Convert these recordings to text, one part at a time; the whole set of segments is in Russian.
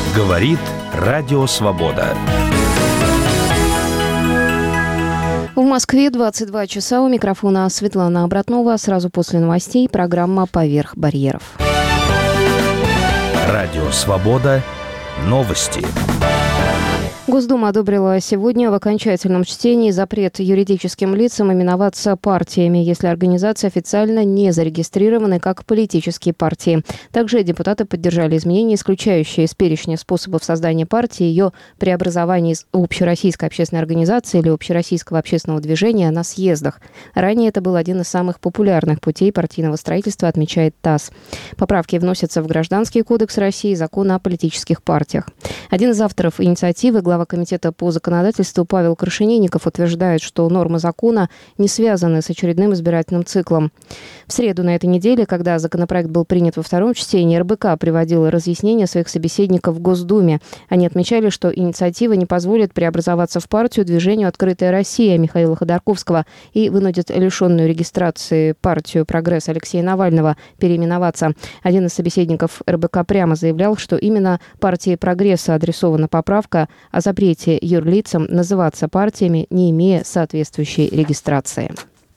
Говорит Радио Свобода. В Москве 22 часа. У микрофона Светлана Обратнова. Сразу после новостей программа «Поверх барьеров». Радио Свобода. Новости. Госдума одобрила сегодня в окончательном чтении запрет юридическим лицам именоваться партиями, если организации официально не зарегистрированы как политические партии. Также депутаты поддержали изменения, исключающие из перечня способов создания партии ее преобразование из общероссийской общественной организации или общероссийского общественного движения на съездах. Ранее это был один из самых популярных путей партийного строительства, отмечает ТАСС. Поправки вносятся в Гражданский кодекс России и Закон о политических партиях. Один из авторов инициативы, глава Комитета по законодательству Павел Крашенинников, утверждает, что нормы закона не связаны с очередным избирательным циклом. В среду на этой неделе, когда законопроект был принят во втором чтении, РБК приводила разъяснения своих собеседников в Госдуме. Они отмечали, что инициатива не позволит преобразоваться в партию движению «Открытая Россия» Михаила Ходорковского и вынудит лишенную регистрации партию «Прогресс» Алексея Навального переименоваться. Один из собеседников РБК прямо заявлял, что именно партии «Прогресса» адресована поправка о запрете юрлицам называться партиями, не имея соответствующей регистрации.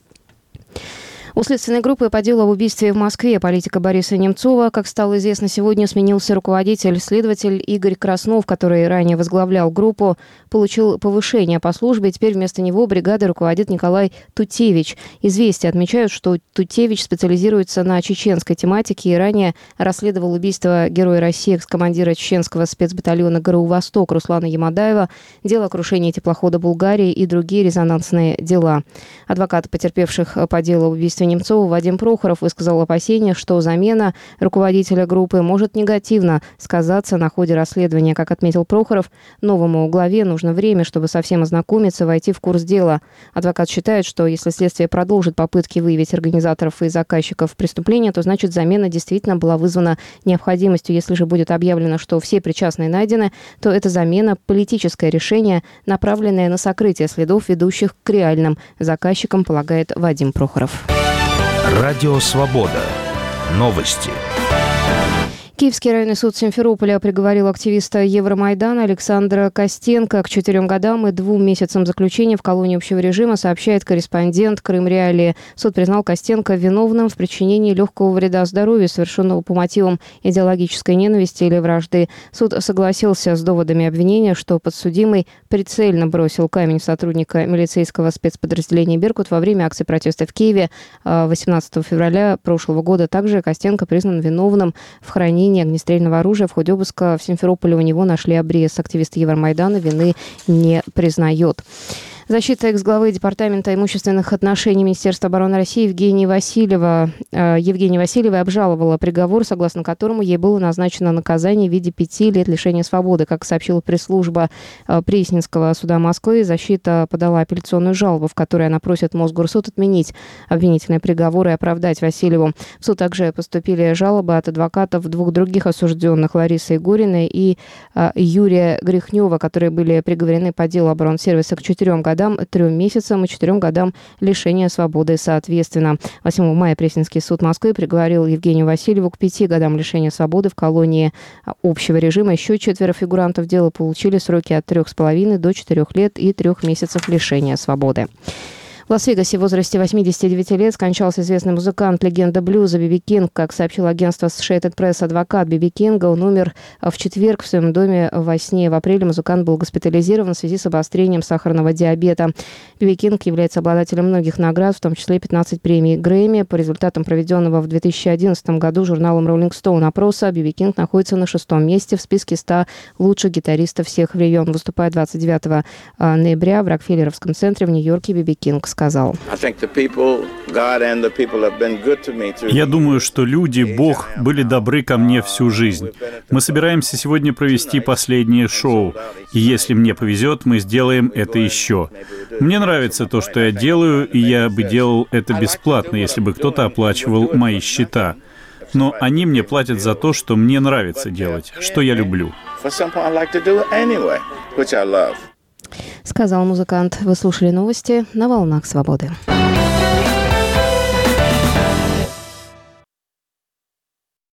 У следственной группы по делу об убийстве в Москве политика Бориса Немцова, как стало известно сегодня, сменился руководитель. Следователь Игорь Краснов, который ранее возглавлял группу, получил повышение по службе, и теперь вместо него бригадой руководит Николай Тутевич. «Известия» отмечают, что Тутевич специализируется на чеченской тематике и ранее расследовал убийство героя России, экс-командира чеченского спецбатальона ГРУ «Восток» Руслана Ямадаева, дело о крушении теплохода «Булгарии» и другие резонансные дела. Адвокат потерпевших по делу об убийстве Немцова Вадим Прохоров высказал опасения, что замена руководителя группы может негативно сказаться на ходе расследования. Как отметил Прохоров, новому главе нужно время, чтобы совсем ознакомиться, войти в курс дела. Адвокат считает, что если следствие продолжит попытки выявить организаторов и заказчиков преступления, то значит замена действительно была вызвана необходимостью. Если же будет объявлено, что все причастные найдены, то эта замена – политическое решение, направленное на сокрытие следов, ведущих к реальным заказчикам, полагает Вадим Прохоров. Радио Свобода. Новости. Киевский районный суд Симферополя приговорил активиста Евромайдана Александра Костенко к 4 годам и 2 месяцам заключения в колонии общего режима, сообщает корреспондент Крым Реалии. Суд признал Костенко виновным в причинении легкого вреда здоровью, совершенного по мотивам идеологической ненависти или вражды. Суд согласился с доводами обвинения, что подсудимый прицельно бросил камень в сотрудника милицейского спецподразделения «Беркут» во время акции протеста в Киеве 18 февраля прошлого года. Также Костенко признан виновным в хранении огнестрельного оружия. В ходе обыска в Симферополе у него нашли обрез. Активист Евромайдана вины не признает. Защита экс-главы Департамента имущественных отношений Министерства обороны России Евгения Васильевой обжаловала приговор, согласно которому ей было назначено наказание в виде 5 лет лишения свободы. Как сообщила пресс-служба Пресненского суда Москвы, защита подала апелляционную жалобу, в которой она просит Мосгорсуд отменить обвинительные приговоры и оправдать Васильеву. В суд также поступили жалобы от адвокатов 2 других осужденных, Ларисы Егориной и Юрия Грехнева, которые были приговорены по делу оборонсервиса к 4 годам, 3 месяцам и 4 годам лишения свободы соответственно. 8 мая Пресненский суд Москвы приговорил Евгению Васильеву к 5 годам лишения свободы в колонии общего режима. Еще 4 фигурантов дела получили сроки от 3,5 до 4 лет и 3 месяцев лишения свободы. В Лас-Вегасе в возрасте 89 лет скончался известный музыкант, легенда блюза Би Би Кинг. Как сообщило агентство Associated Press, адвокат Би Би Кинга, он умер в четверг в своем доме во сне. В апреле музыкант был госпитализирован в связи с обострением сахарного диабета. Би Би Кинг является обладателем многих наград, в том числе 15 премий Грэмми. По результатам проведенного в 2011 году журналом Rolling Stone опроса, Би Би Кинг находится на 6-м месте в списке 100 лучших гитаристов всех времен. Выступая 29 ноября в Рокфеллеровском центре в Нью-Йорке, Би Би Кинг сказал: «Я думаю, что люди, Бог, были добры ко мне всю жизнь. Мы собираемся сегодня провести последнее шоу, и если мне повезет, мы сделаем это еще. Мне нравится то, что я делаю, и я бы делал это бесплатно, если бы кто-то оплачивал мои счета. Но они мне платят за то, что мне нравится делать, что я люблю». Сказал музыкант. Вы слушали новости на «Волнах Свободы».